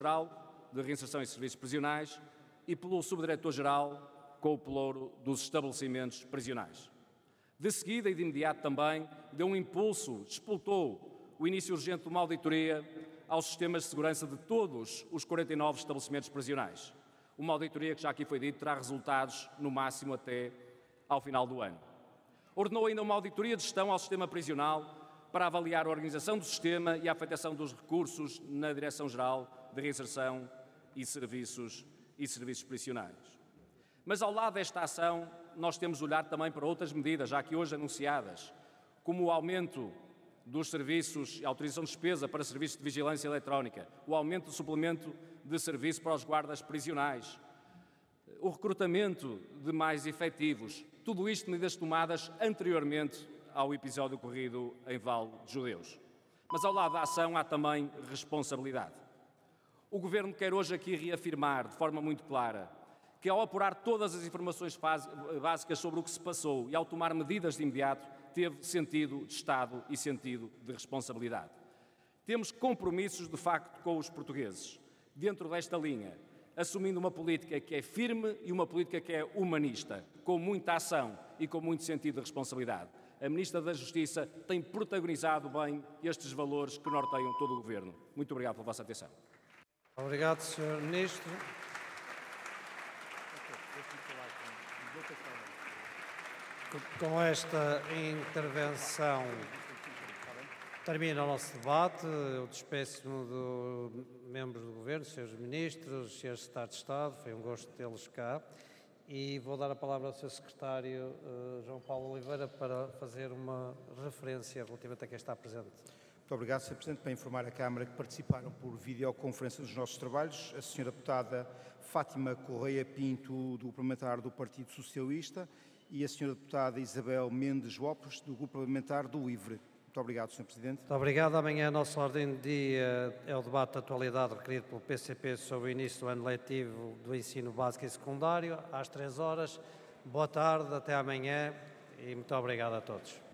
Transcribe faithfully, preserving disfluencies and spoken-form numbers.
Geral de Reinserção e Serviços Prisionais e pelo Subdiretor-Geral com o pelouro dos estabelecimentos prisionais. De seguida e de imediato também deu um impulso, despoltou o início urgente de uma auditoria aos sistemas de segurança de todos os quarenta e nove estabelecimentos prisionais. Uma auditoria que, já aqui foi dito, terá resultados no máximo até ao final do ano. Ordenou ainda uma auditoria de gestão ao sistema prisional para avaliar a organização do sistema e a afetação dos recursos na Direção-Geral de Reinserção e Serviços, e Serviços Prisionais. Mas, ao lado desta ação, nós temos de olhar também para outras medidas, já aqui hoje anunciadas, como o aumento dos serviços e autorização de despesa para serviços de vigilância eletrónica, o aumento do suplemento de serviço para os guardas prisionais, o recrutamento de mais efetivos, tudo isto medidas tomadas anteriormente ao episódio ocorrido em Val de Judeus. Mas ao lado da ação há também responsabilidade. O Governo quer hoje aqui reafirmar de forma muito clara que, ao apurar todas as informações básicas sobre o que se passou e ao tomar medidas de imediato, teve sentido de Estado e sentido de responsabilidade. Temos compromissos, de facto, com os portugueses, dentro desta linha, assumindo uma política que é firme e uma política que é humanista, com muita ação e com muito sentido de responsabilidade. A Ministra da Justiça tem protagonizado bem estes valores que norteiam todo o Governo. Muito obrigado pela vossa atenção. Obrigado, senhor Ministro. Com esta intervenção termina o nosso debate. Eu despeço-me dos membros do Governo, senhores Ministros, senhores Secretários de Estado. Foi um gosto tê-los cá. E vou dar a palavra ao seu Secretário, uh, João Paulo Oliveira, para fazer uma referência relativamente a quem está presente. Muito obrigado, senhor Presidente, para informar a Câmara que participaram por videoconferência dos nossos trabalhos a senhora Deputada Fátima Correia Pinto, do Parlamentar do Partido Socialista, e a senhora Deputada Isabel Mendes Lopes, do Grupo Parlamentar do LIVRE. Muito obrigado, senhor Presidente. Muito obrigado. Amanhã a nossa ordem de dia é o debate de atualidade requerido pelo P C P sobre o início do ano letivo do ensino básico e secundário, às três horas. Boa tarde, até amanhã e muito obrigado a todos.